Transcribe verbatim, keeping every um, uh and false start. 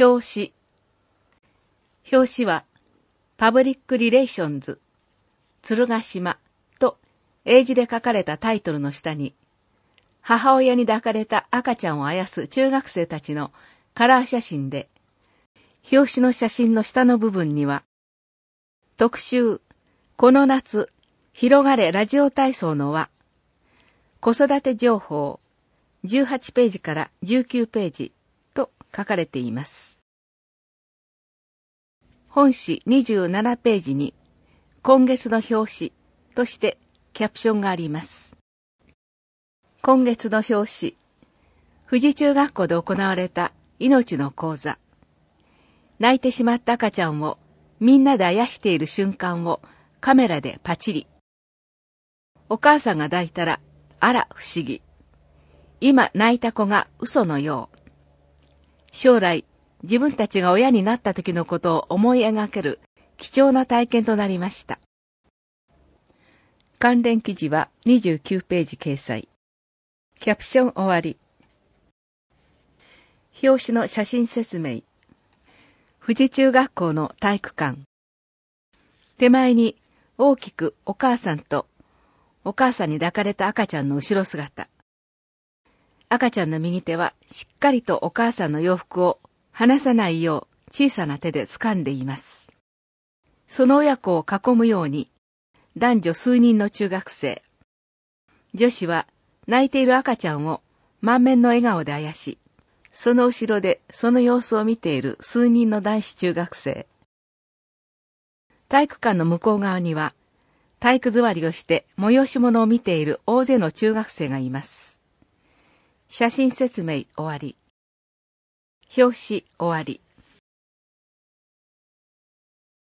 表紙。表紙は、パブリックリレーションズ、鶴ヶ島と英字で書かれたタイトルの下に、母親に抱かれた赤ちゃんをあやす中学生たちのカラー写真で、表紙の写真の下の部分には、特集、この夏、広がれラジオ体操の輪、子育て情報、じゅうはちページからじゅうきゅうページと書かれています。本誌にじゅうななページに、今月の表紙としてキャプションがあります。今月の表紙、富士中学校で行われた命の講座。泣いてしまった赤ちゃんをみんなであやしている瞬間をカメラでパチリ。お母さんが抱いたら、あら不思議。今泣いた子が嘘のよう。将来、自分たちが親になった時のことを思い描ける貴重な体験となりました。関連記事はにじゅうきゅうページ掲載。キャプション終わり。表紙の写真説明。富士中学校の体育館。手前に大きくお母さんとお母さんに抱かれた赤ちゃんの後ろ姿。赤ちゃんの右手はしっかりとお母さんの洋服を離さないよう小さな手で掴んでいます。その親子を囲むように男女数人の中学生。女子は泣いている赤ちゃんを満面の笑顔であやし、その後ろでその様子を見ている数人の男子中学生。体育館の向こう側には体育座りをして催し物を見ている大勢の中学生がいます。写真説明終わり。表紙終わり。